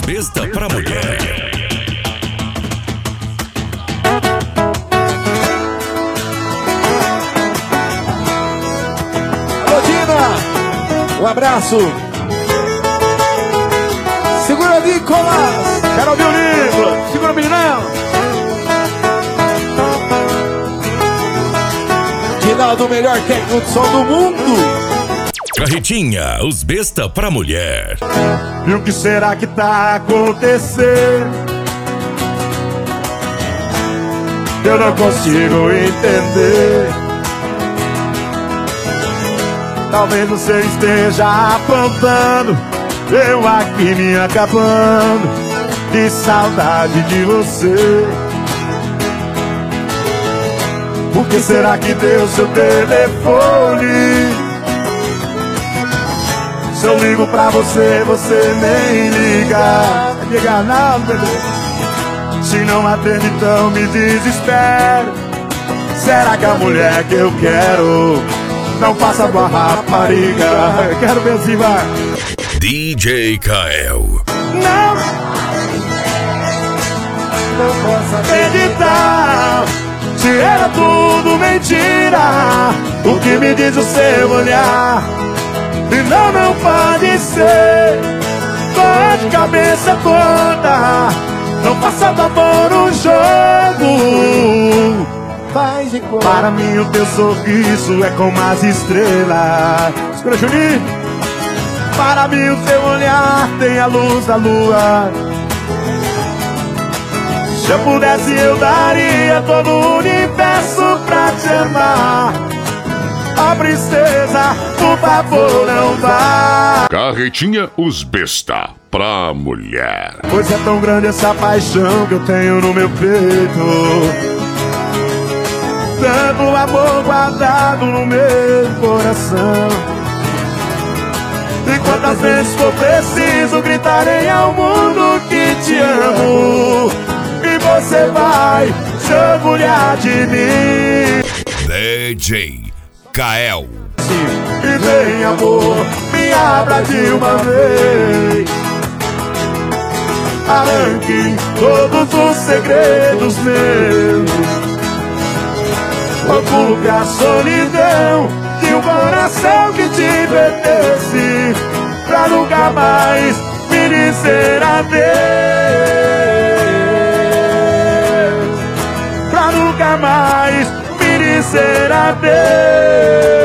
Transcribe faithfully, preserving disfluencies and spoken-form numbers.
besta pra mulher. Alô, Dina! Um abraço! Segura, Nicolas! Quero ouvir o livro! Segura, meninão! Ginaldo, o melhor técnico de som do mundo! Carretinha, os besta pra mulher. E o que será que tá acontecendo? Eu não consigo entender. Talvez você esteja aprontando, eu aqui me acabando de saudade de você. Por que será que deu seu telefone? Se eu ligo pra você, você nem liga. Liga não, bebê. Se não atende, então me desespero. Será que a mulher que eu quero não passa com a rapariga? Eu quero ver se vai. D J Kael. Não, não posso acreditar. Se era tudo mentira, o que me diz o seu olhar? E não, não pode ser. Tô de cabeça toda. Não faça favor um jogo. Faz de cor. Para mim o teu sorriso é como as estrelas. Escura, Juninho. Para mim o teu olhar tem a luz da lua. Se eu pudesse eu daria todo o universo pra te amar. Ó, princesa, por favor, não vá. Carretinha, os besta pra mulher. Pois é tão grande essa paixão que eu tenho no meu peito. Tanto amor guardado no meu coração. E quantas vezes for preciso gritarei ao mundo que te amo. E você vai se orgulhar de mim. D J Kael. E vem, amor, me abra de uma vez. Arranque todos os segredos meus. Ocupe a solidão de um coração que te pertence, pra nunca mais me dizer adeus. Pra nunca mais me dizer adeus.